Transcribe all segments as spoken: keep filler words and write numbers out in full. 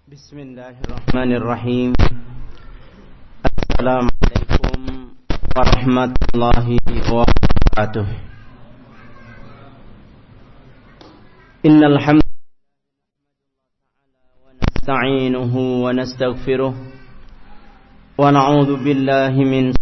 Bismillahirrahmanirrahim. Assalamualaikum warahmatullahi wabarakatuh. Innal hamdalillah wa nasta'inuhu wa nastaghfiruh wa na'udzu billahi min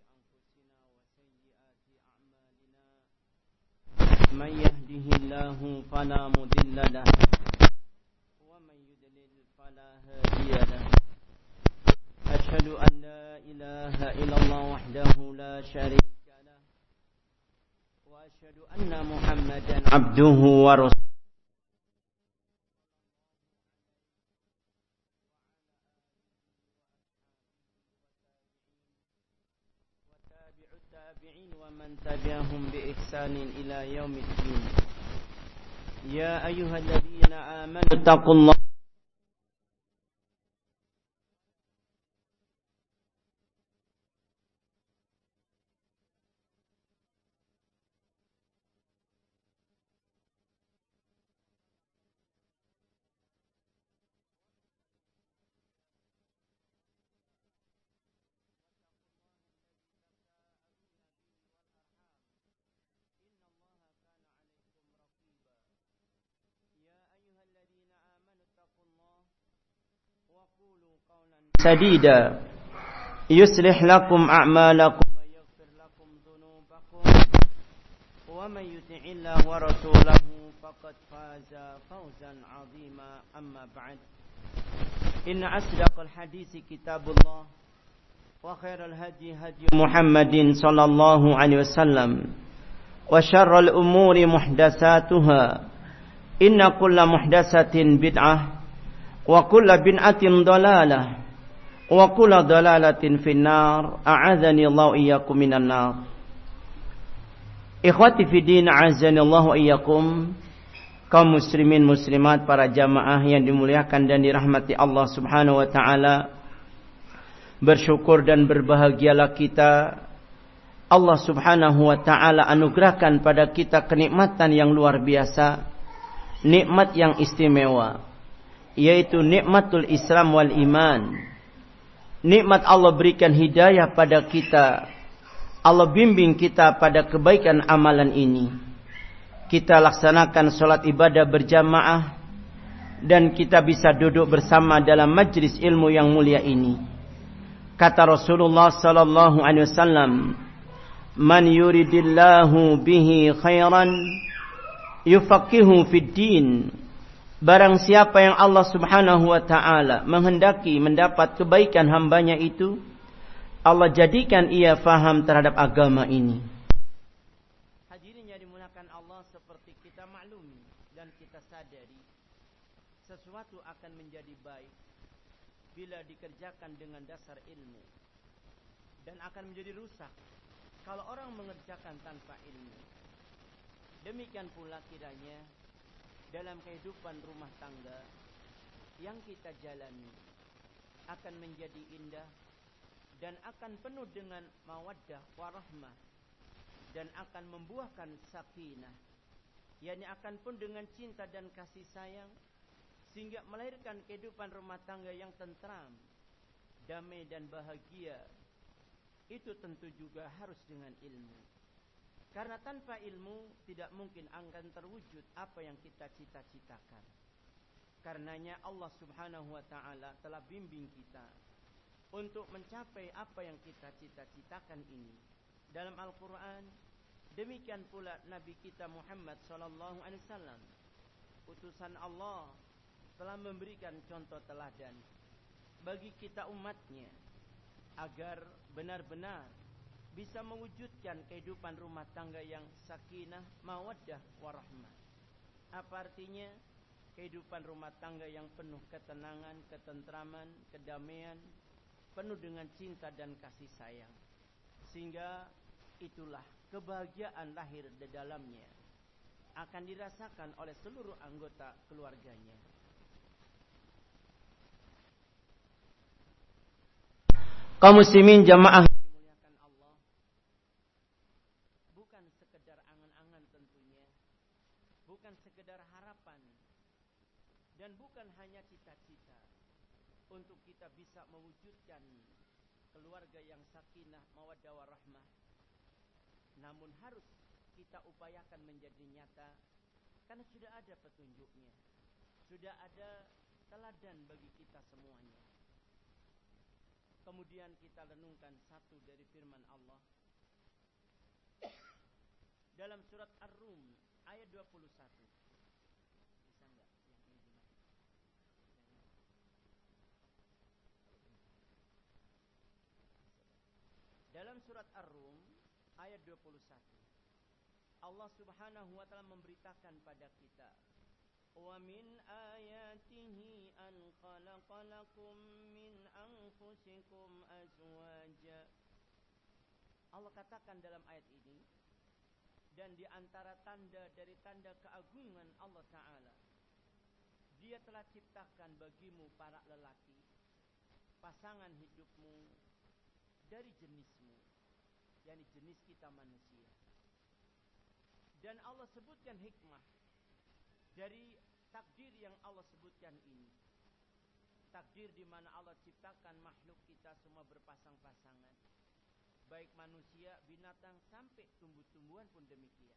man yahdihillahu fala mudilla lahu wa man yudlil fala hadiya lahu. Asyhadu an la ilaha illallah wahdahu la syarika lahu wa asyhadu anna Muhammadan abduhu wa rasuluh. ومن تبعهم بإحسان إلى يوم الدين. يا أيها الذين آمنوا اتقوا الله sadida yuslih lakum a'malakum wa yaghfir lakum dhunubakum wa man yuti'illaha wa rasulahu faqad faza fawzan 'azima. Amma ba'd. Inna asdaqal hadisi kitabullah wa khairal hadi hadi Muhammadin sallallahu alaihi wasallam wa syarrul umuri muhdatsatuha. Inna kulla muhdatsatin bid'ah wa kulla bid'atin dhalalah wa kullu dhalalatin finnar. A'adzani Allah iyyakum minan nar. Ikhwati fi din, a'adzani Allah iyyakum, kaum muslimin muslimat, para jamaah yang dimuliakan dan dirahmati Allah Subhanahu wa taala. Bersyukur dan berbahagialah kita, Allah Subhanahu wa taala anugerahkan pada kita kenikmatan yang luar biasa, nikmat yang istimewa, yaitu nikmatul Islam wal iman. Nikmat Allah berikan hidayah pada kita, Allah bimbing kita pada kebaikan amalan ini. Kita laksanakan sholat ibadah berjamaah dan kita bisa duduk bersama dalam majlis ilmu yang mulia ini. Kata Rasulullah sallallahu alaihi wasallam, "Man yuridillahu bihi khairan yufaqihu fid din." Barang siapa yang Allah Subhanahu wa ta'ala menghendaki mendapat kebaikan hambanya itu, Allah jadikan ia faham terhadap agama ini. Hadirin yang dimuliakan Allah, seperti kita maklumi dan kita sadari, sesuatu akan menjadi baik bila dikerjakan dengan dasar ilmu, dan akan menjadi rusak kalau orang mengerjakan tanpa ilmu. Demikian pula kiranya dalam kehidupan rumah tangga yang kita jalani akan menjadi indah dan akan penuh dengan mawaddah warahmah, dan akan membuahkan sakinah, yakni akan penuh dengan cinta dan kasih sayang, sehingga melahirkan kehidupan rumah tangga yang tentram, damai dan bahagia. Itu tentu juga harus dengan ilmu. Karena tanpa ilmu tidak mungkin akan terwujud apa yang kita cita-citakan. Karenanya Allah Subhanahu wa ta'ala telah bimbing kita untuk mencapai apa yang kita cita-citakan ini dalam Al-Quran. Demikian pula Nabi kita Muhammad sallallahu alaihi wasallam, utusan Allah, telah memberikan contoh teladan bagi kita umatnya agar benar-benar bisa mewujudkan kehidupan rumah tangga yang sakinah, mawaddah, warahmah. Apa artinya? Kehidupan rumah tangga yang penuh ketenangan, ketentraman, kedamaian, penuh dengan cinta dan kasih sayang. Sehingga itulah kebahagiaan lahir di dalamnya, akan dirasakan oleh seluruh anggota keluarganya. Kaum muslimin jamaah bukan sekedar harapan dan bukan hanya cita-cita, kita bisa mewujudkan keluarga yang sakinah, mawaddah warahmah. Namun harus kita upayakan menjadi nyata, karena sudah ada petunjuknya, sudah ada teladan bagi kita semuanya. Kemudian kita renungkan satu dari firman Allah dalam surat Ar-Rum ayat dua puluh satu. Bisa enggak yang ini dimatikan? Dalam surat Ar-Rum ayat dua puluh satu, Allah Subhanahu wa taala memberitakan pada kita, wa min ayatihi an khalaqalakum min anfusikum azwaja. Allah katakan dalam ayat ini, dan di antara tanda dari tanda keagungan Allah Ta'ala, Dia telah ciptakan bagimu para lelaki, pasangan hidupmu dari jenismu, yakni jenis kita manusia. Dan Allah sebutkan hikmah dari takdir yang Allah sebutkan ini. Takdir di mana Allah ciptakan makhluk kita semua berpasang-pasangan, baik manusia, binatang, sampai tumbuh-tumbuhan pun demikian.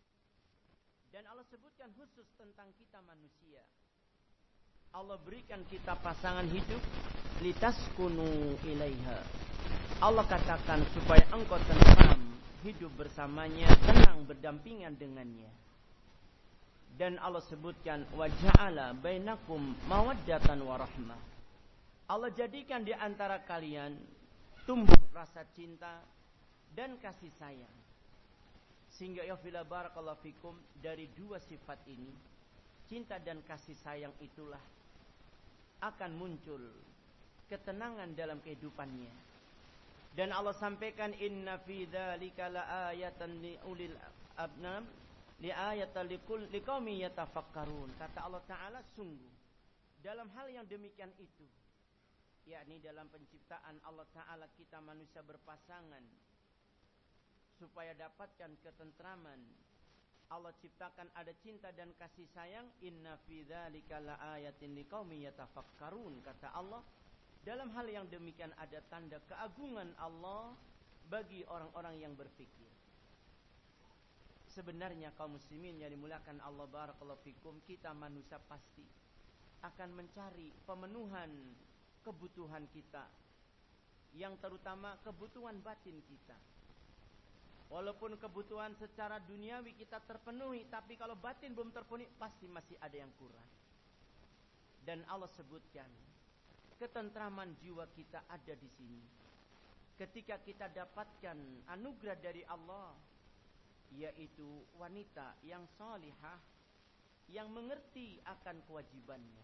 Dan Allah sebutkan khusus tentang kita manusia. Allah berikan kita pasangan hidup, litaskunu ilaiha. Allah katakan supaya engkau tentram hidup bersamanya, tenang berdampingan dengannya. Dan Allah sebutkan wa ja'ala bainakum mawaddatan warahmah. Allah jadikan di antara kalian tumbuh rasa cinta dan kasih sayang. Sehingga ya fila barakallahu fikum, dari dua sifat ini, cinta dan kasih sayang itulah akan muncul ketenangan dalam kehidupannya. Dan Allah sampaikan inna fi dzalika laayatan liulil abnam liayatan liqaumi yatafakkarun. Kata Allah Ta'ala, sungguh dalam hal yang demikian itu, yakni dalam penciptaan Allah Ta'ala kita manusia berpasangan supaya dapatkan ketentraman, Allah ciptakan ada cinta dan kasih sayang. Inna fi dzalika laayatin liqaumi yatafakkarun. Kata Allah, dalam hal yang demikian ada tanda keagungan Allah bagi orang-orang yang berfikir. Sebenarnya kaum muslimin yang dimuliakan Allah barakallahu fikum, kita manusia pasti akan mencari pemenuhan kebutuhan kita, yang terutama kebutuhan batin kita. Walaupun kebutuhan secara duniawi kita terpenuhi, tapi kalau batin belum terpenuhi, pasti masih ada yang kurang. Dan Allah sebutkan ketentraman jiwa kita ada di sini ketika kita dapatkan anugerah dari Allah, yaitu wanita yang salihah, yang mengerti akan kewajibannya.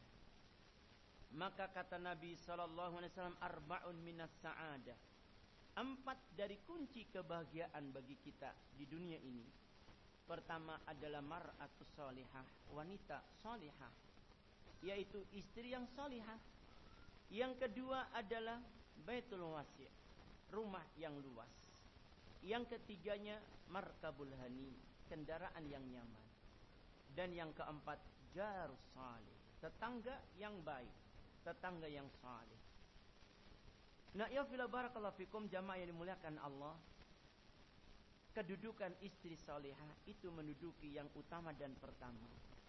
Maka kata Nabi sallallahu alaihi wasallam, arba'un minas sa'adah, empat dari kunci kebahagiaan bagi kita di dunia ini. Pertama adalah mar'atus salihah, wanita salihah, yaitu istri yang salihah. Yang kedua adalah baitul wasi', rumah yang luas. Yang ketiganya markabul hani, kendaraan yang nyaman. Dan yang keempat jarus salih, tetangga yang baik, tetangga yang salih. Nah, ya fila barakallahu fikum, jamaah yang dimuliakan Allah, kedudukan istri salihah itu menduduki yang utama dan pertama.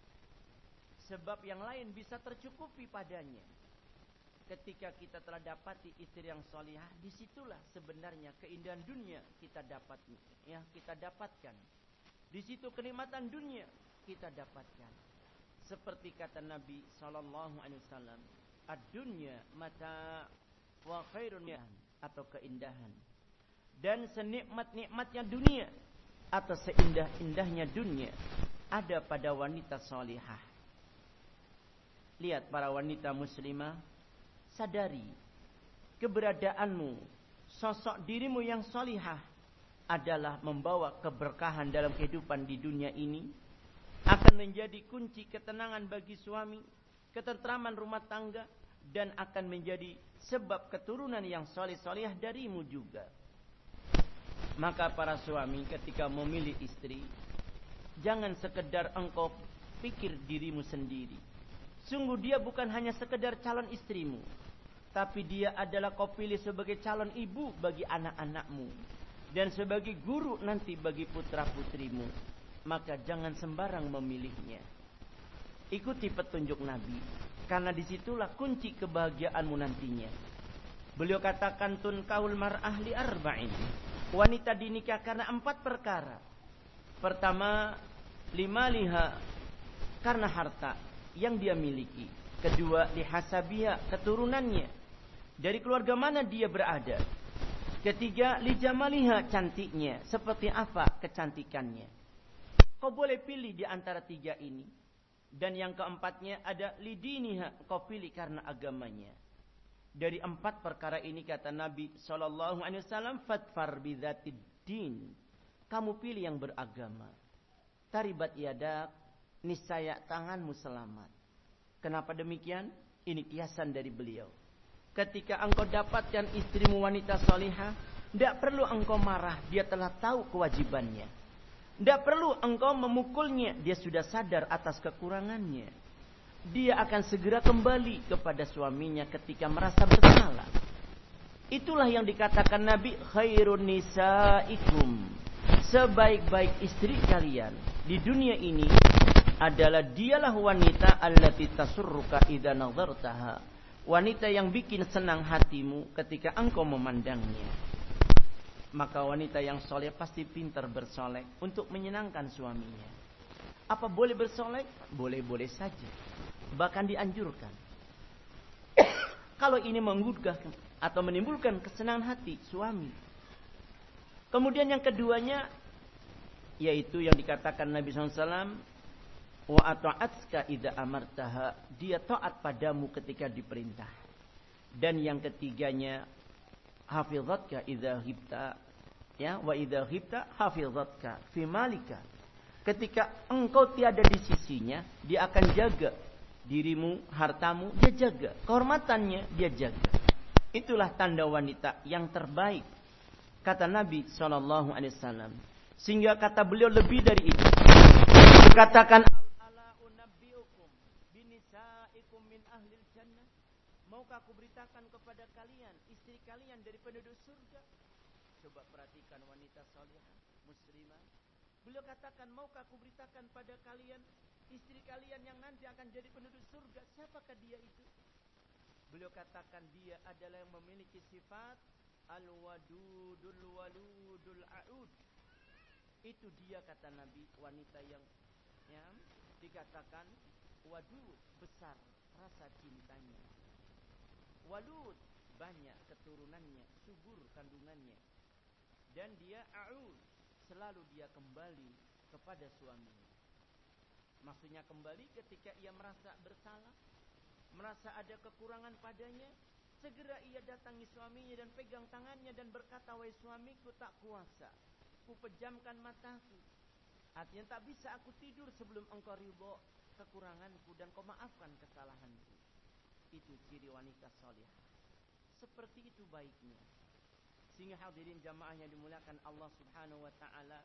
Sebab yang lain bisa tercukupi padanya. Ketika kita telah dapati istri yang salihah, disitulah sebenarnya keindahan dunia kita dapat, ya kita dapatkan. Di situ kenikmatan dunia kita dapatkan. Seperti kata Nabi sallallahu alaihi wasallam, ad-dunya mata wa khairun atau keindahan. Dan senikmat-nikmatnya dunia atau seindah-indahnya dunia ada pada wanita salihah. Lihat para wanita muslimah, sadari keberadaanmu, sosok dirimu yang salihah adalah membawa keberkahan dalam kehidupan di dunia ini, akan menjadi kunci ketenangan bagi suami, ketentraman rumah tangga, dan akan menjadi sebab keturunan yang saleh-salehah darimu juga. Maka para suami ketika memilih istri, jangan sekedar engkau pikir dirimu sendiri. Sungguh dia bukan hanya sekedar calon istrimu, tapi dia adalah kau pilih sebagai calon ibu bagi anak-anakmu dan sebagai guru nanti bagi putra-putrimu, maka jangan sembarang memilihnya. Ikuti petunjuk Nabi, karena disitulah kunci kebahagiaanmu nantinya. Beliau katakan tunkaul mar'ah li arba'in. Wanita dinikah karena empat perkara. Pertama, lima liha, karena harta yang dia miliki. Kedua, lihasabiha, keturunannya, dari keluarga mana dia berada. Ketiga, lijamaliha, cantiknya, seperti apa kecantikannya. Kau boleh pilih di antara tiga ini. Dan yang keempatnya ada lidiniha, kau pilih karena agamanya. Dari empat perkara ini kata Nabi sallallahu alaihi wasallam, fatfar bidzatid din. Kamu pilih yang beragama. Taribat yadak, niscaya tanganmu selamat. Kenapa demikian? Ini kiasan dari beliau. Ketika engkau dapatkan istrimu wanita salihah, tidak perlu engkau marah, dia telah tahu kewajibannya. Tidak perlu engkau memukulnya, dia sudah sadar atas kekurangannya. Dia akan segera kembali kepada suaminya ketika merasa bersalah. Itulah yang dikatakan Nabi, khairun nisaikum. Sebaik-baik istri kalian di dunia ini adalah dialah wanita allati tasurruka idza nadhartaha. Wanita yang bikin senang hatimu ketika engkau memandangnya. Maka wanita yang soleh pasti pintar bersolek untuk menyenangkan suaminya. Apa boleh bersolek? Boleh-boleh saja. Bahkan dianjurkan. Kalau ini menggugah atau menimbulkan kesenangan hati suami. Kemudian yang keduanya, yaitu yang dikatakan Nabi shallallahu alaihi wasallam, wa ata'atska idza amartaha, dia taat padamu ketika diperintah. Dan yang ketiganya, hafizatka idza ghibta, ya, wa idza ghibta hafizatka fi malika. Ketika engkau tiada di sisinya, dia akan jaga dirimu, hartamu, dia jaga. Kehormatannya, dia jaga. Itulah tanda wanita yang terbaik, kata Nabi shallallahu alaihi wasallam. Sehingga kata beliau lebih dari itu. Katakan, ala unabbiukum binisaikum min ahlil jannah. Maukah aku beritakan kepada kalian istri kalian dari penduduk surga? Coba perhatikan wanita salihah, muslimah. Beliau katakan, maukah aku beritakan pada kalian istri kalian yang nanti akan jadi penduduk surga? Siapakah dia itu? Beliau katakan dia adalah yang memiliki sifat al-wadudul waludul a'ud. Itu dia kata Nabi, wanita yang ya, dikatakan wadud, besar rasa cintanya. Walud, banyak keturunannya, subur kandungannya. Dan dia a'ud, selalu dia kembali kepada suaminya. Maksudnya kembali ketika ia merasa bersalah, merasa ada kekurangan padanya, segera ia datangi suaminya dan pegang tangannya dan berkata, wahai suamiku, tak kuasa, ku pejamkan mataku. Artinya tak bisa aku tidur sebelum engkau ridho kekuranganku dan kau maafkan kesalahanku. Itu ciri wanita salihah. Seperti itu baiknya. Sehingga hadirin jamaah yang dimuliakan Allah Subhanahu wa taala,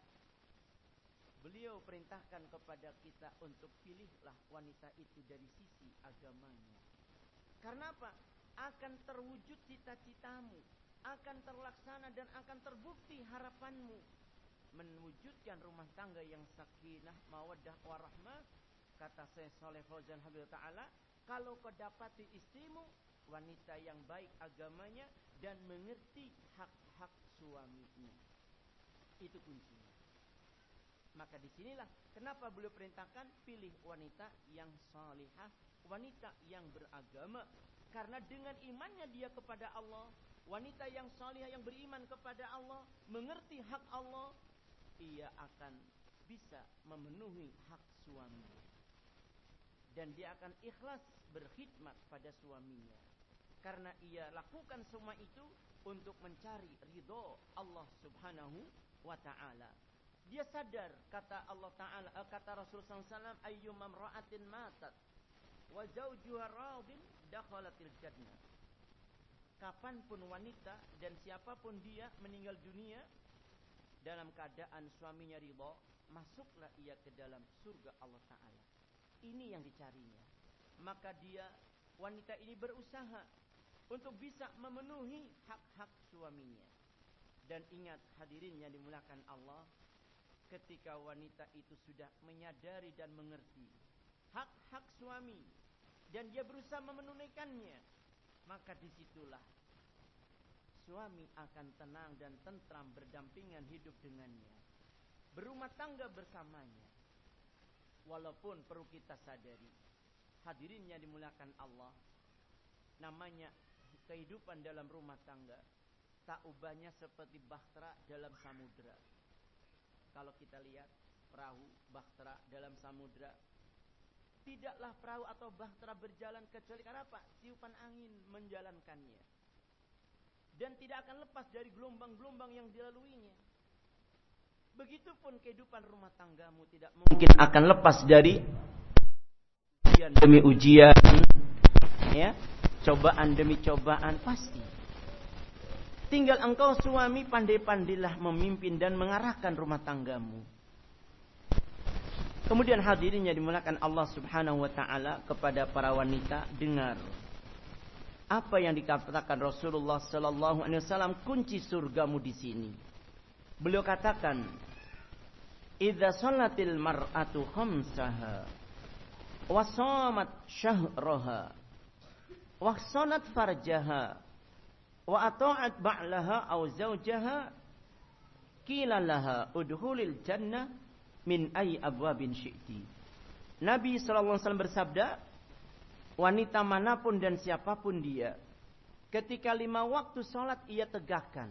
beliau perintahkan kepada kita untuk pilihlah wanita itu dari sisi agamanya. Karena apa? Akan terwujud cita-citamu, akan terlaksana dan akan terbukti harapanmu mewujudkan rumah tangga yang sakinah, mawaddah, warahmah. Kata Syekh Shalih Fauzan Hafizahullah Ta'ala, kalau kau dapati istrimu wanita yang baik agamanya dan mengerti hak-hak suaminya, itu kuncinya. Maka disinilah kenapa beliau perintahkan pilih wanita yang salihah, wanita yang beragama. Karena dengan imannya dia kepada Allah, wanita yang salihah yang beriman kepada Allah, mengerti hak Allah, ia akan bisa memenuhi hak suaminya. Dan dia akan ikhlas berkhidmat pada suaminya. Karena ia lakukan semua itu untuk mencari ridho Allah Subhanahu wa ta'ala. Dia sadar, kata Allah Ta'ala, kata Rasulullah sallallahu alaihi wasallam, ayyuma imra'atin matat wa zawjuha radin dakhalatil jannah. Kapanpun wanita dan siapapun dia meninggal dunia dalam keadaan suaminya ridha, masuklah ia ke dalam surga Allah Ta'ala. Ini yang dicarinya. Maka dia, wanita ini berusaha untuk bisa memenuhi hak-hak suaminya. Dan ingat hadirin yang dimuliakan Allah, ketika wanita itu sudah menyadari dan mengerti hak-hak suami dan dia berusaha memenunaikannya, maka disitulah suami akan tenang dan tentram berdampingan hidup dengannya, berumah tangga bersamanya. Walaupun perlu kita sadari, hadirin yang dimuliakan Allah, namanya kehidupan dalam rumah tangga tak ubahnya seperti bahtera dalam samudera. Kalau kita lihat perahu bahtera dalam samudera, tidaklah perahu atau bahtera berjalan kecuali karena apa? Tiupan angin menjalankannya. Dan tidak akan lepas dari gelombang-gelombang yang dilaluinya. Begitupun kehidupan rumah tanggamu tidak mungkin akan lepas dari ujian demi ujian, ya, cobaan demi cobaan pasti. Tinggal engkau suami pandai-pandailah memimpin dan mengarahkan rumah tanggamu. Kemudian hadirin yang dimuliakan Allah Subhanahu wa taala, kepada para wanita, dengar apa yang dikatakan Rasulullah sallallahu alaihi wasallam, kunci surgamu di sini. Beliau katakan, "Idza shalatil mar'atu khamsaha wa shamat syahraha wa sanat farjaha wa ata'at ba'laha aw zawjaha qila laha udkhulil jannah min ayyi abwabin syi'ti." Nabi sallallahu alaihi wasallam bersabda, wanita manapun dan siapapun dia, ketika lima waktu salat ia tegakkan,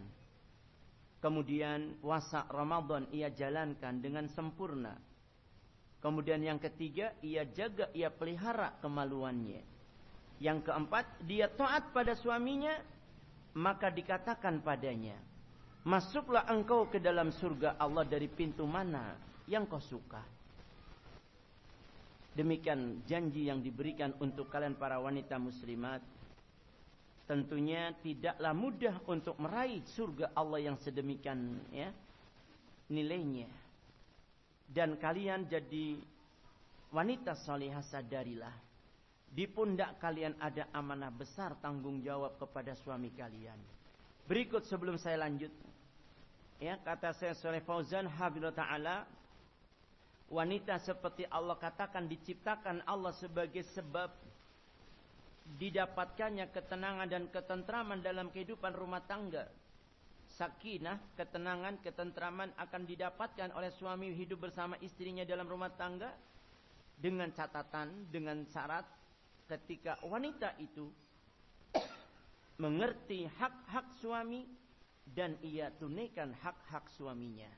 kemudian puasa Ramadan ia jalankan dengan sempurna, kemudian yang ketiga ia jaga, ia pelihara kemaluannya, yang keempat dia taat pada suaminya, maka dikatakan padanya, masuklah engkau ke dalam surga Allah dari pintu mana yang kau suka. Demikian janji yang diberikan untuk kalian para wanita muslimat. Tentunya tidaklah mudah untuk meraih surga Allah yang sedemikian, ya, nilainya. Dan kalian jadi wanita salihah, sadarilah, di pundak kalian ada amanah besar tanggung jawab kepada suami kalian. Berikut sebelum saya lanjut, ya, kata saya Shalih Fauzan hafizahullah taala, wanita seperti Allah katakan diciptakan Allah sebagai sebab didapatkannya ketenangan dan ketentraman dalam kehidupan rumah tangga. Sakinah, ketenangan, ketentraman akan didapatkan oleh suami hidup bersama istrinya dalam rumah tangga, dengan catatan, dengan syarat ketika wanita itu mengerti hak-hak suami dan ia tunaikan hak-hak suaminya.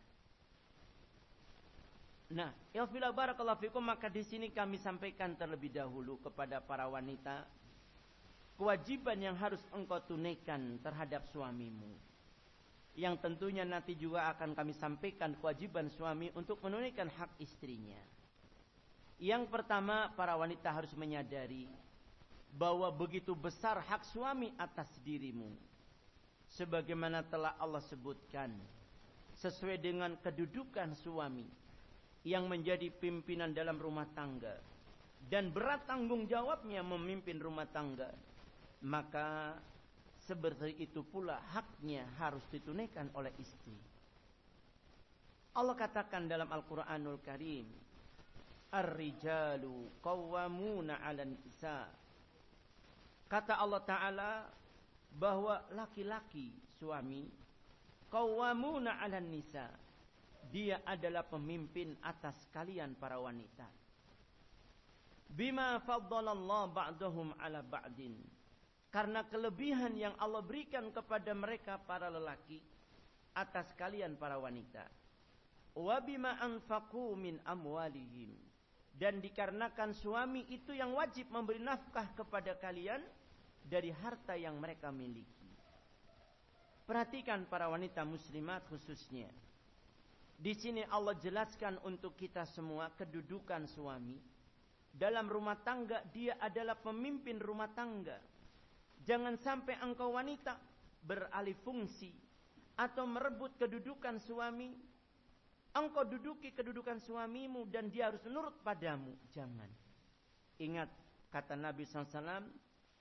Nah, ya fillah barakallahu fikum, maka di sini kami sampaikan terlebih dahulu kepada para wanita kewajiban yang harus engkau tunaikan terhadap suamimu, yang tentunya nanti juga akan kami sampaikan kewajiban suami untuk menunaikan hak istrinya. Yang pertama, para wanita harus menyadari bahwa begitu besar hak suami atas dirimu, sebagaimana telah Allah sebutkan, sesuai dengan kedudukan suami yang menjadi pimpinan dalam rumah tangga dan berat tanggung jawabnya memimpin rumah tangga, maka seperti itu pula haknya harus ditunaikan oleh istri. Allah katakan dalam Al-Quranul Karim, Ar-rijalu qawwamuna 'alan nisa. Kata Allah Ta'ala bahwa laki-laki, suami, qawwamuna 'alan nisa, dia adalah pemimpin atas kalian para wanita. Bima faddalallahu ba'dahum 'ala ba'din, karena kelebihan yang Allah berikan kepada mereka para lelaki atas kalian para wanita. Wa bima anfaqu min amwalihim, dan dikarenakan suami itu yang wajib memberi nafkah kepada kalian dari harta yang mereka miliki. Perhatikan para wanita muslimat khususnya. Di sini Allah jelaskan untuk kita semua kedudukan suami dalam rumah tangga. Dia adalah pemimpin rumah tangga. Jangan sampai engkau wanita beralih fungsi atau merebut kedudukan suami. Engkau duduki kedudukan suamimu dan dia harus nurut padamu. Jangan. Ingat kata Nabi sallallahu alaihi wasallam,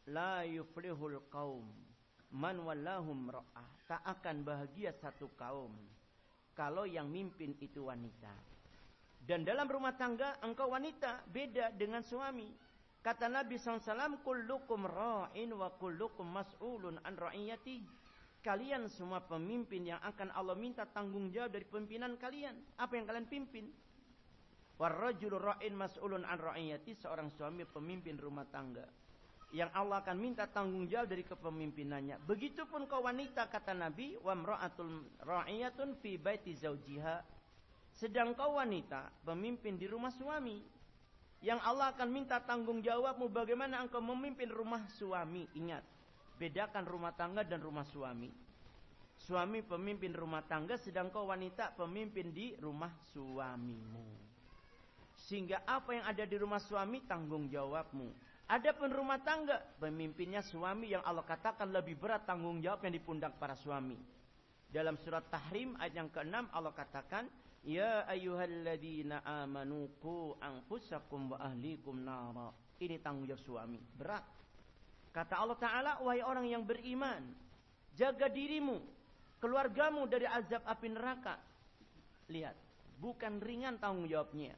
la yuflihul qaum man wallahum ra'ah. Tak akan bahagia satu kaum kalau yang mimpin itu wanita. Dan dalam rumah tangga engkau wanita beda dengan suami. Kata Nabi shallallahu alaihi wasallam, kullukum ra'in wa kullukum mas'ulun an ra'iyati. Kalian semua pemimpin yang akan Allah minta tanggung jawab dari pimpinan kalian. Apa yang kalian pimpin? Warrajulu ra'in mas'ulun an ra'iyati. Seorang suami pemimpin rumah tangga yang Allah akan minta tanggung jawab dari kepemimpinannya. Begitupun kau wanita, kata Nabi, wa imra'atul ra'iyatun fi baiti zawjiha. Sedang kau wanita pemimpin di rumah suami yang Allah akan minta tanggung jawabmu bagaimana engkau memimpin rumah suami. Ingat, bedakan rumah tangga dan rumah suami. Suami pemimpin rumah tangga, sedang kau wanita pemimpin di rumah suamimu. Sehingga apa yang ada di rumah suami tanggung jawabmu. Adapun rumah tangga, pemimpinnya suami yang Allah katakan lebih berat tanggung jawab yang di pundak para suami. Dalam surat Tahrim ayat yang keenam Allah katakan, ya ayyuhalladzina amanu qu anfusakum wa ahlikum nara. Ini tanggung jawab suami, berat. Kata Allah Ta'ala, wahai orang yang beriman, jaga dirimu, keluargamu dari azab api neraka. Lihat, bukan ringan tanggung jawabnya.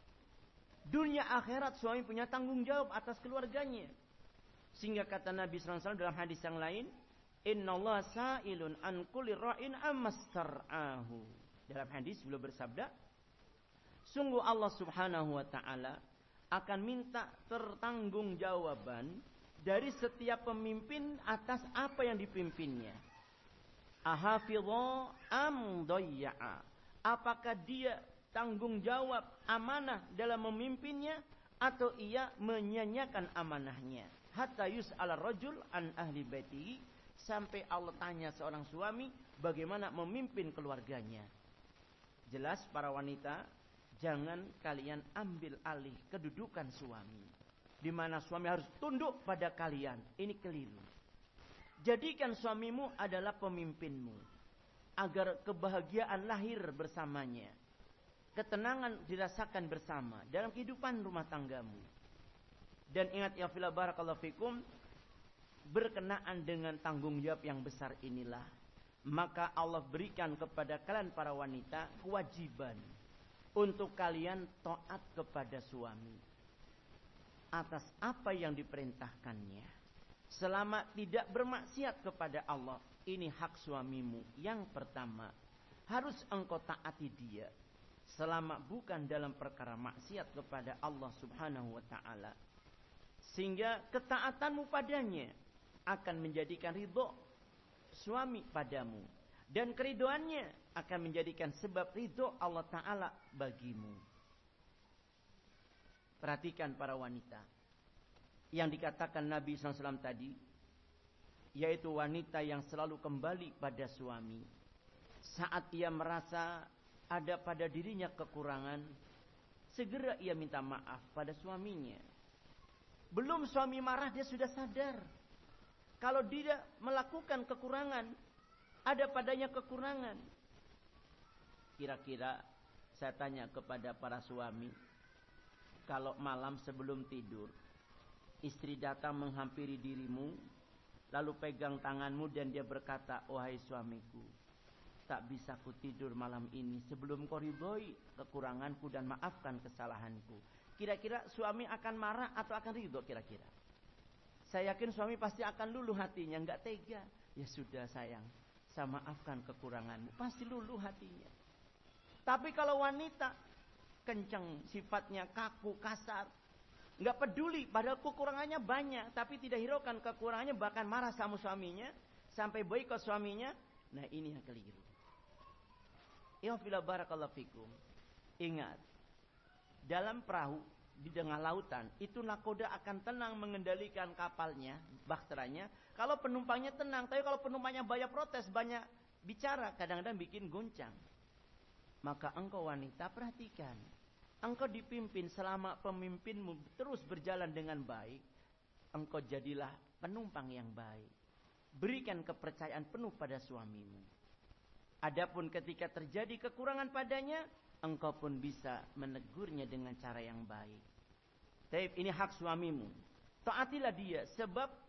Dunia akhirat suami punya tanggung jawab atas keluarganya. Sehingga kata Nabi shallallahu alaihi wasallam dalam hadis yang lain, innallaha sa'ilun an kulli ra'in ammastar'ahu. Dalam hadis beliau bersabda, sungguh Allah Subhanahu wa taala akan minta pertanggungjawaban dari setiap pemimpin atas apa yang dipimpinnya. Ahafidha am dayya'a. Apakah dia tanggung jawab amanah dalam memimpinnya atau ia menyanyiakan amanahnya. Hatta yus'ala rajul an ahli baiti, sampai Allah tanya seorang suami bagaimana memimpin keluarganya. Jelas para wanita, jangan kalian ambil alih kedudukan suami, di mana suami harus tunduk pada kalian. Ini keliru. Jadikan suamimu adalah pemimpinmu agar kebahagiaan lahir bersamanya. Ketenangan dirasakan bersama dalam kehidupan rumah tanggamu. Dan ingat ya fillah barakallahu fikum, berkenaan dengan tanggung jawab yang besar inilah, maka Allah berikan kepada kalian para wanita kewajiban untuk kalian taat kepada suami atas apa yang diperintahkannya, selama tidak bermaksiat kepada Allah. Ini hak suamimu. Yang pertama, harus engkau taati dia selama bukan dalam perkara maksiat kepada Allah Subhanahu wa taala. Sehingga ketaatanmu padanya akan menjadikan ridho suami padamu, dan keridoannya akan menjadikan sebab ridho Allah taala bagimu. Perhatikan para wanita yang dikatakan Nabi shallallahu alaihi wasallam tadi, yaitu wanita yang selalu kembali pada suami saat ia merasa ada pada dirinya kekurangan, segera ia minta maaf pada suaminya. Belum suami marah, dia sudah sadar kalau dia melakukan kekurangan, ada padanya kekurangan. Kira-kira saya tanya kepada para suami, kalau malam sebelum tidur istri datang menghampiri dirimu, lalu pegang tanganmu dan dia berkata, wahai suamiku, tak bisa ku tidur malam ini sebelum kau ridhoi kekuranganku dan maafkan kesalahanku. Kira-kira suami akan marah atau akan ridho kira-kira? Saya yakin suami pasti akan luluh hatinya, enggak tega. Ya sudah sayang, saya maafkan kekuranganmu. Pasti luluh hatinya. Tapi kalau wanita kencang sifatnya, kaku, kasar, enggak peduli padahal kekurangannya banyak, tapi tidak hiraukan kekurangannya, bahkan marah sama suaminya sampai boikot suaminya. Nah, ini yang keliru. Ya fillah barakallahu fikum. Ingat, dalam perahu di tengah lautan itu nakoda akan tenang mengendalikan kapalnya, bahteranya, kalau penumpangnya tenang. Tapi kalau penumpangnya banyak protes, banyak bicara, kadang-kadang bikin goncang. Maka engkau wanita perhatikan, engkau dipimpin selama pemimpinmu terus berjalan dengan baik, engkau jadilah penumpang yang baik. Berikan kepercayaan penuh pada suamimu. Adapun ketika terjadi kekurangan padanya, engkau pun bisa menegurnya dengan cara yang baik. Tapi ini hak suamimu. Taatilah dia, sebab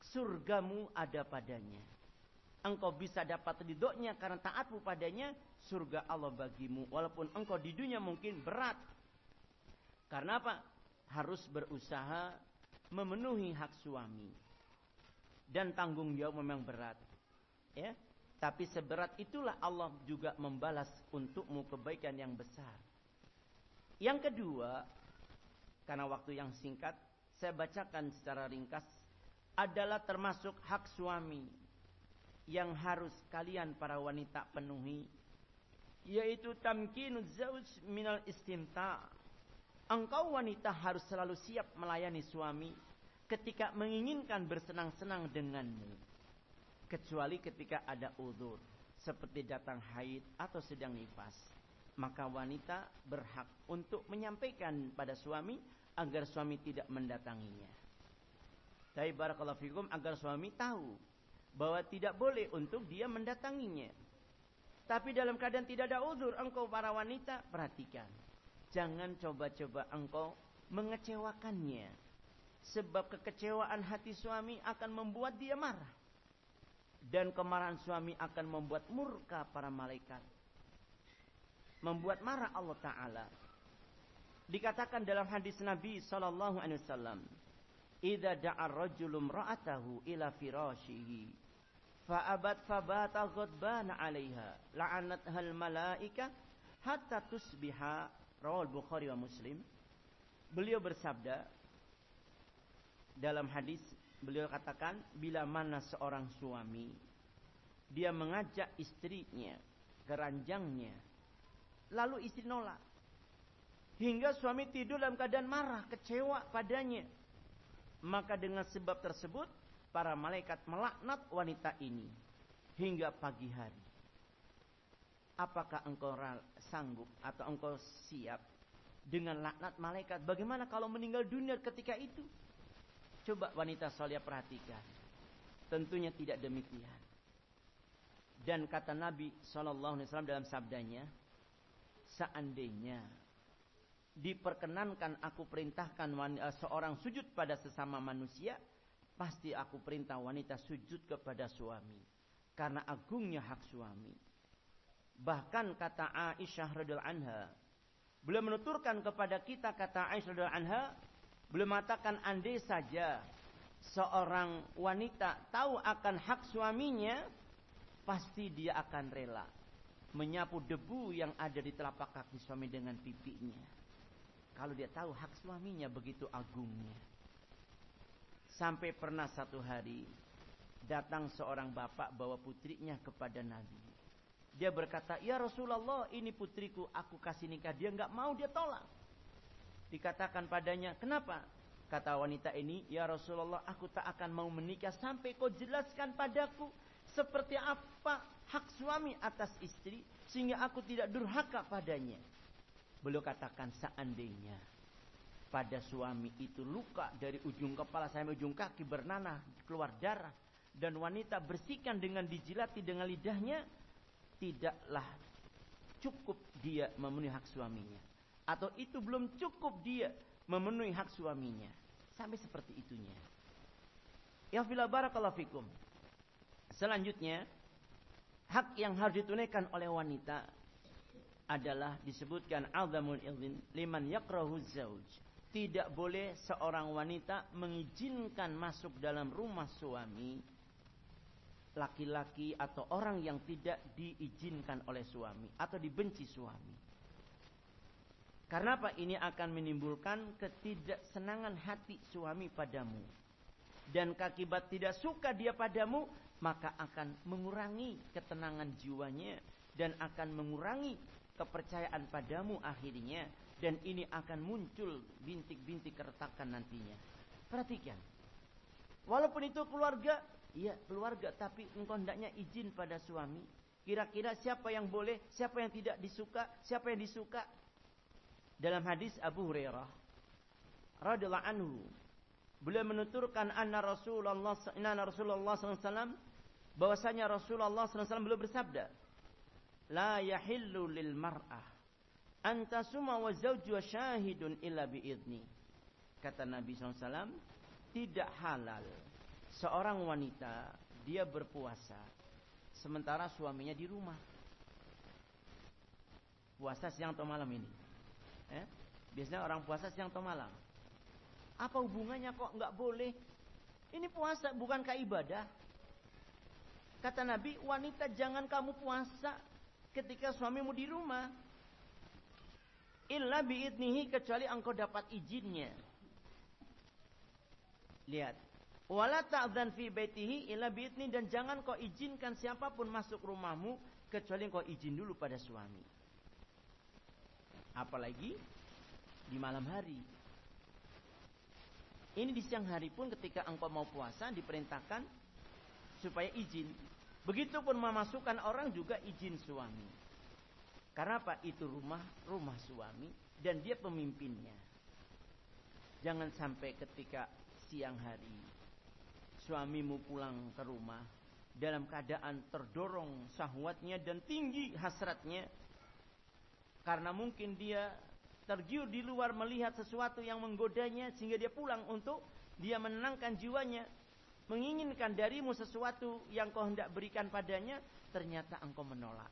surgamu ada padanya. Engkau bisa dapat ridhonya karena taatmu padanya, surga Allah bagimu. Walaupun engkau di dunia mungkin berat. Karena apa? Harus berusaha memenuhi hak suami. Dan tanggung jawab memang berat. Ya, tapi seberat itulah Allah juga membalas untukmu kebaikan yang besar. Yang kedua, karena waktu yang singkat, saya bacakan secara ringkas, adalah termasuk hak suami yang harus kalian para wanita penuhi, yaitu tamkinuz zauj minal istimta'. Engkau wanita harus selalu siap melayani suami ketika menginginkan bersenang-senang denganmu, kecuali ketika ada uzur seperti datang haid atau sedang nifas. Maka wanita berhak untuk menyampaikan pada suami agar suami tidak mendatanginya. Tapi barakallahu fikum, agar suami tahu bahwa tidak boleh untuk dia mendatanginya. Tapi dalam keadaan tidak ada uzur, engkau para wanita perhatikan, jangan coba-coba engkau mengecewakannya. Sebab kekecewaan hati suami akan membuat dia marah. Dan kemarahan suami akan membuat murka para malaikat, membuat marah Allah Ta'ala. Dikatakan dalam hadis Nabi sallallahu alaihi wasallam, "Idza da'a ar-rajulu imra'atahu ila firashihi fa abat fabata ghadbana 'alaiha la'anatha al-malaika hatta tusbiha." Rawal Bukhari wa Muslim. Beliau bersabda dalam hadis, beliau katakan, bila mana seorang suami dia mengajak istrinya ke ranjangnya, lalu istri nolak, hingga suami tidur dalam keadaan marah, kecewa padanya, maka dengan sebab tersebut para malaikat melaknat wanita ini hingga pagi hari. Apakah engkau sanggup atau engkau siap dengan laknat malaikat? Bagaimana kalau meninggal dunia ketika itu? Coba wanita salihah perhatikan. Tentunya tidak demikian. Dan kata Nabi shallallahu alaihi wasallam dalam sabdanya, seandainya diperkenankan aku perintahkan seorang sujud pada sesama manusia, pasti aku perintah wanita sujud kepada suami, karena agungnya hak suami. Bahkan kata Aisyah radhiyallahu anha, beliau menuturkan kepada kita, kata Aisyah radhiyallahu anha, beliau mengatakan, andai saja seorang wanita tahu akan hak suaminya, pasti dia akan rela menyapu debu yang ada di telapak kaki suami dengan pipinya. Kalau dia tahu hak suaminya begitu agungnya. Sampai pernah satu hari datang seorang bapak bawa putrinya kepada Nabi. Dia berkata, ya Rasulullah, ini putriku, aku kasih nikah. Dia enggak mau, dia tolak. Dikatakan padanya, kenapa? Kata wanita ini, ya Rasulullah, aku tak akan mau menikah sampai kau jelaskan padaku seperti apa hak suami atas istri, sehingga aku tidak durhaka padanya. Beliau katakan, seandainya pada suami itu luka dari ujung kepala sampai ujung kaki bernanah, keluar darah, dan wanita bersihkan dengan dijilati dengan lidahnya, tidaklah cukup dia memenuhi hak suaminya. Atau itu belum cukup dia memenuhi hak suaminya. Sampai seperti itunya. Ya fila barakallahu fikum. Selanjutnya, hak yang harus ditunaikan oleh wanita adalah disebutkan azamul idzin liman yakrahu zauj. Tidak boleh seorang wanita mengizinkan masuk dalam rumah suami laki-laki atau orang yang tidak diizinkan oleh suami atau dibenci suami. Karena apa? Ini akan menimbulkan ketidaksenangan hati suami padamu. Dan akibat tidak suka dia padamu, maka akan mengurangi ketenangan jiwanya dan akan mengurangi kepercayaan padamu akhirnya, dan ini akan muncul bintik-bintik keretakan nantinya. Perhatikan. Walaupun itu keluarga, iya keluarga, tapi engkau hendaknya izin pada suami. Kira-kira siapa yang boleh, siapa yang tidak disuka, siapa yang disuka. Dalam hadis Abu Hurairah radhiyallahu anhu, beliau menuturkan anna Rasulullah inna Rasulullah sallallahu alaihi wasallam, bahwasanya Rasulullah sallallahu alaihi wasallam beliau bersabda, la yahillu lil mar'ah an tasuma wa zawjuha syahidun illa bi idni. Kata Nabi sallallahu alaihi wasallam, tidak halal seorang wanita dia berpuasa sementara suaminya di rumah. Puasa siang atau malam ini? Eh? Biasanya orang puasa siang atau malam. Apa hubungannya kok nggak boleh? Ini puasa bukankah ibadah? Kata Nabi, wanita jangan kamu puasa ketika suamimu di rumah. Illa biidnihi, kecuali engkau dapat izinnya. Lihat. Wala ta'dzan fi baitihi illa biidni, dan jangan kau izinkan siapapun masuk rumahmu kecuali kau izin dulu pada suami. Apalagi di malam hari. Ini di siang hari pun ketika engkau mau puasa diperintahkan supaya izin. Begitupun memasukkan orang juga izin suami. Karena apa? Itu rumah rumah suami dan dia pemimpinnya. Jangan sampai ketika siang hari suamimu pulang ke rumah dalam keadaan terdorong syahwatnya dan tinggi hasratnya. Karena mungkin dia tergiur di luar melihat sesuatu yang menggodanya sehingga dia pulang untuk dia menenangkan jiwanya, menginginkan darimu sesuatu yang kau hendak berikan padanya, ternyata engkau menolak.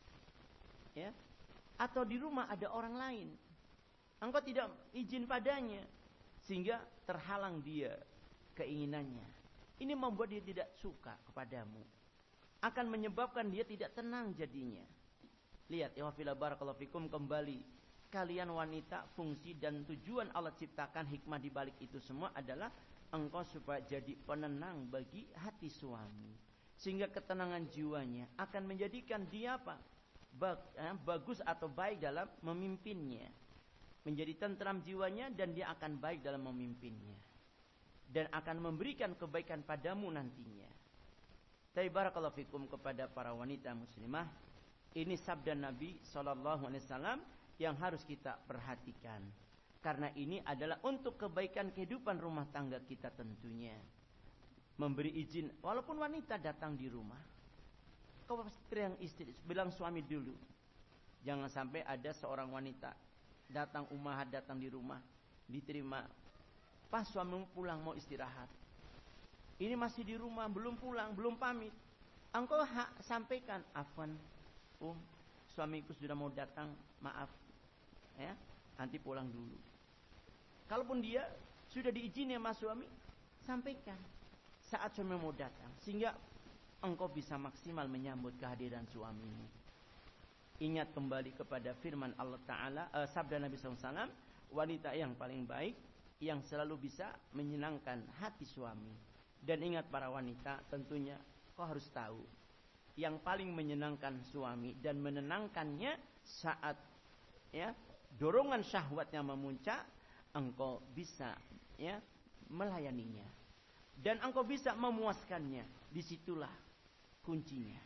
Ya. Atau di rumah ada orang lain, engkau tidak izin padanya sehingga terhalang dia keinginannya. Ini membuat dia tidak suka kepadamu, akan menyebabkan dia tidak tenang jadinya. Lihat, ya wafila barakallahu fikum, kembali kalian wanita, fungsi dan tujuan Allah ciptakan, hikmah di balik itu semua adalah engkau supaya jadi penenang bagi hati suami, sehingga ketenangan jiwanya akan menjadikan dia apa? Bag, eh, bagus atau baik dalam memimpinnya, menjadi tentram jiwanya dan dia akan baik dalam memimpinnya dan akan memberikan kebaikan padamu nantinya. Tapi barakallahu fikum kepada para wanita muslimah, ini sabda Nabi shallallahu alaihi wasallam yang harus kita perhatikan. Karena ini adalah untuk kebaikan kehidupan rumah tangga kita tentunya. Memberi izin, walaupun wanita datang di rumah, kau yang istri bilang suami dulu. Jangan sampai ada seorang wanita datang ummahat datang di rumah, diterima pas suamimu pulang mau istirahat. Ini masih di rumah, belum pulang, belum pamit. Engkau hak sampaikan, afwan, um, suamiku sudah mau datang, maaf, ya, nanti pulang dulu. Kalaupun dia sudah diizinkan sama suami, sampaikan saat suami mau datang, sehingga engkau bisa maksimal menyambut kehadiran suamimu. Ingat kembali kepada firman Allah Ta'ala, eh, sabda Nabi shallallahu alaihi wasallam, wanita yang paling baik yang selalu bisa menyenangkan hati suami. Dan ingat para wanita, tentunya kau harus tahu, yang paling menyenangkan suami dan menenangkannya saat ya dorongan syahwatnya memuncak, engkau bisa ya melayaninya dan engkau bisa memuaskannya. Disitulah kuncinya.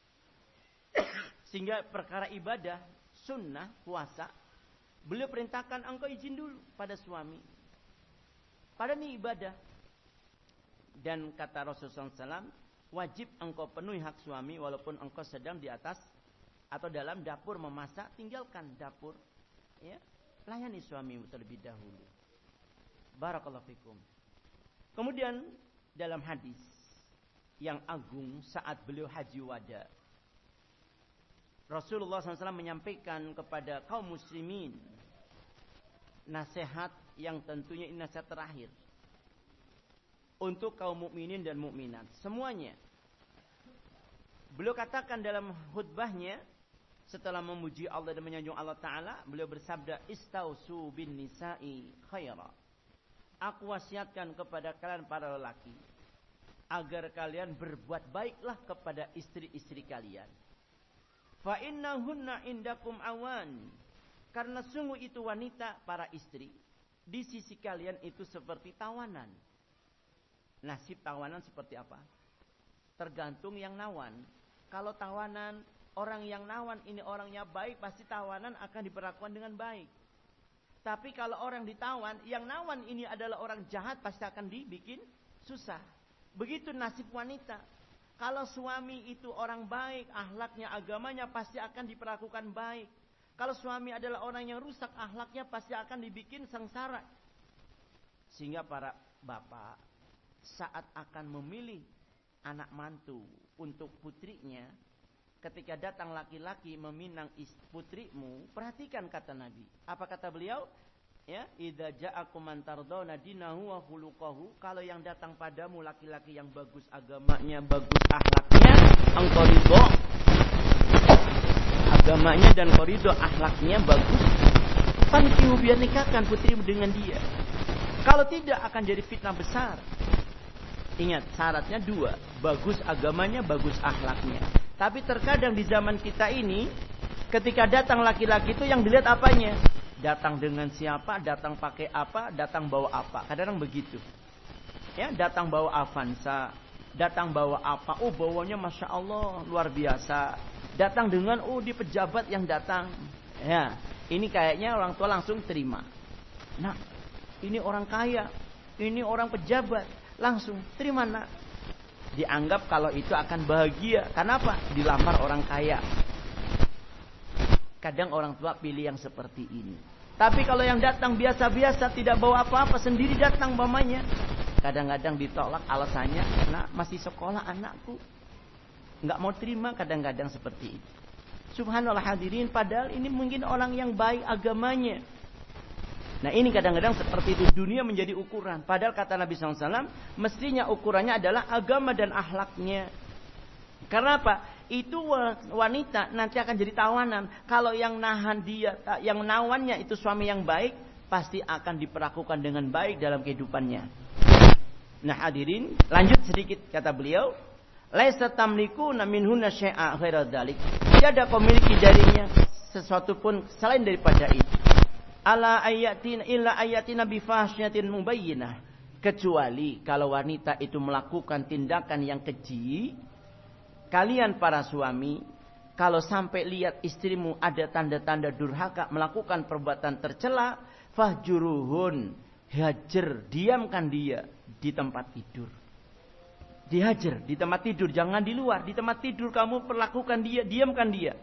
Sehingga perkara ibadah sunnah puasa, beliau perintahkan engkau izin dulu pada suami. Pada ini ibadah. Dan kata Rasulullah shallallahu alaihi wasallam, wajib engkau penuhi hak suami walaupun engkau sedang di atas atau dalam dapur memasak, tinggalkan dapur, ya, layani suamimu terlebih dahulu. Barakallahu fikum. Kemudian dalam hadis yang agung saat beliau haji wada, Rasulullah shallallahu alaihi wasallam menyampaikan kepada kaum muslimin nasihat yang tentunya ini nasihat terakhir untuk kaum mukminin dan mukminat semuanya. Beliau katakan dalam khutbahnya setelah memuji Allah dan menyanjung Allah Ta'ala, beliau bersabda, istausu bin nisa'i khaira. Aku wasiatkan kepada kalian para lelaki agar kalian berbuat baiklah kepada istri-istri kalian. Fa innahunna indakum awan. Karena sungguh itu wanita, para istri, di sisi kalian itu seperti tawanan. Nasib tawanan seperti apa? Tergantung yang nawan. Kalau tawanan, orang yang nawan ini orangnya baik, pasti tawanan akan diperlakukan dengan baik. Tapi kalau orang ditawan, yang nawan ini adalah orang jahat, pasti akan dibikin susah. Begitu nasib wanita. Kalau suami itu orang baik, akhlaknya, agamanya, pasti akan diperlakukan baik. Kalau suami adalah orang yang rusak akhlaknya, pasti akan dibikin sengsara. Sehingga para bapak, saat akan memilih anak mantu untuk putrinya, ketika datang laki-laki meminang putrimu, perhatikan kata Nabi. Apa kata beliau? Ya, idza ja'akum man tardawna dinahu wa khuluquhu, kalau yang datang padamu laki-laki yang bagus agamanya, bagus akhlaknya, engkau ridho agamanya dan koridor akhlaknya bagus, fankihu, biar nikahkan putrimu dengan dia. Kalau tidak akan jadi fitnah besar. Ingat, syaratnya dua, bagus agamanya, bagus akhlaknya. Tapi terkadang di zaman kita ini, ketika datang laki-laki itu yang dilihat apanya? Datang dengan siapa, datang pakai apa, datang bawa apa. Kadang-kadang begitu. Ya, datang bawa Avanza, datang bawa apa? Oh, bawanya Masya Allah luar biasa. Datang dengan oh di pejabat yang datang. Ya, ini kayaknya orang tua langsung terima. Nah, ini orang kaya, ini orang pejabat, langsung terima nak. Dianggap kalau itu akan bahagia. Kenapa? Dilamar orang kaya. Kadang orang tua pilih yang seperti ini. Tapi kalau yang datang biasa-biasa, tidak bawa apa-apa, sendiri datang mamanya, kadang-kadang ditolak alasannya, nak masih sekolah anakku, nggak mau terima, kadang-kadang seperti itu. Subhanallah hadirin, padahal ini mungkin orang yang baik agamanya. Nah ini kadang-kadang seperti itu, dunia menjadi ukuran. Padahal kata Nabi shallallahu alaihi wasallam, mestinya ukurannya adalah agama dan akhlaknya. Karena apa? Itu wanita nanti akan jadi tawanan. Kalau yang nahan dia, yang nawannya itu suami yang baik, pasti akan diperlakukan dengan baik dalam kehidupannya. Nah hadirin, lanjut sedikit kata beliau, laisa tamlikuna minhunna syai'a ghaira dzalik. Tidak kau miliki darinya sesuatu pun selain daripada itu. Ala ayatin illa ayatina bi fahsyatin mubayyinah, kecuali kalau wanita itu melakukan tindakan yang keji. Kalian para suami, kalau sampai lihat istrimu ada tanda-tanda durhaka, melakukan perbuatan tercela, fahjuruhun, hajar, diamkan dia di tempat tidur. Dihajar di tempat tidur, jangan di luar, di tempat tidur kamu perlakukan dia, diamkan dia.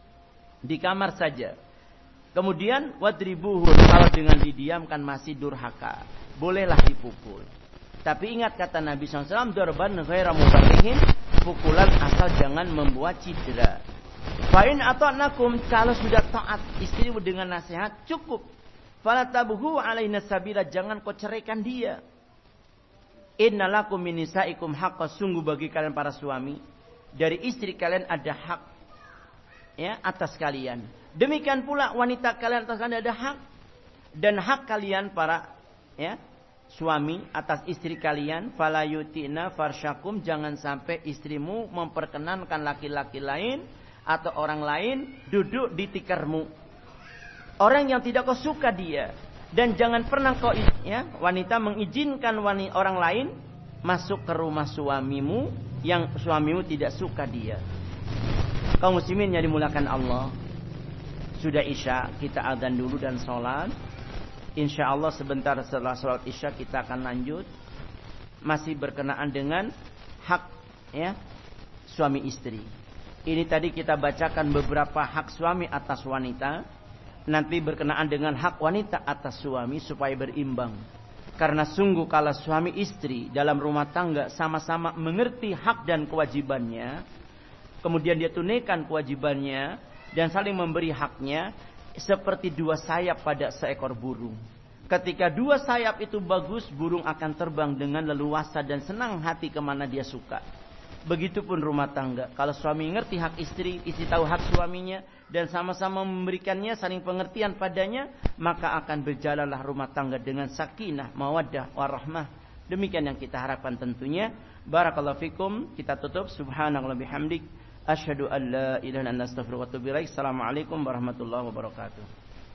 Di kamar saja. Kemudian wadribuhun, kalau dengan didiamkan masih durhaka, bolehlah dipukul. Tapi ingat kata Nabi shallallahu alaihi wasallam, dorban ghaira mubarrihin, pukulan asal jangan membuat cedera. Fa'in ata'nakum, kalau sudah taat istrimu dengan nasihat cukup. Fala tabghu alaina sabila, jangan kau ceraikan dia. Innalakum min nisaikum haqqan, sungguh bagi kalian para suami dari istri kalian ada hak ya atas kalian. Demikian pula wanita kalian atas kalian ada hak, dan hak kalian para ya suami atas istri kalian, fala yutina farsyakum, jangan sampai istrimu memperkenankan laki-laki lain atau orang lain duduk di tikarmu. Orang yang tidak kau suka dia, dan jangan pernah kau ya wanita mengizinkan wanita orang lain masuk ke rumah suamimu yang suamimu tidak suka dia. Kaum muslimin yang dimuliakan Allah, sudah isya, kita adzan dulu dan sholat. Insya Allah sebentar setelah sholat isya kita akan lanjut, masih berkenaan dengan hak ya suami istri. Ini tadi kita bacakan beberapa hak suami atas wanita, nanti berkenaan dengan hak wanita atas suami supaya berimbang. Karena sungguh kalau suami istri dalam rumah tangga sama-sama mengerti hak dan kewajibannya, kemudian dia tunaikan kewajibannya dan saling memberi haknya, seperti dua sayap pada seekor burung. Ketika dua sayap itu bagus, burung akan terbang dengan leluasa dan senang hati kemana dia suka. Begitupun rumah tangga. Kalau suami ngerti hak istri, istri tahu hak suaminya, dan sama-sama memberikannya, saling pengertian padanya, maka akan berjalanlah rumah tangga dengan sakinah, mawaddah, warahmah. Demikian yang kita harapkan tentunya. Barakallahu fikum. Kita tutup. Subhanallah bihamdik. Asyhadu an la ilaha illa anta astaghfiruka wa atubu ilaik. Assalamualaikum warahmatullahi wabarakatuh.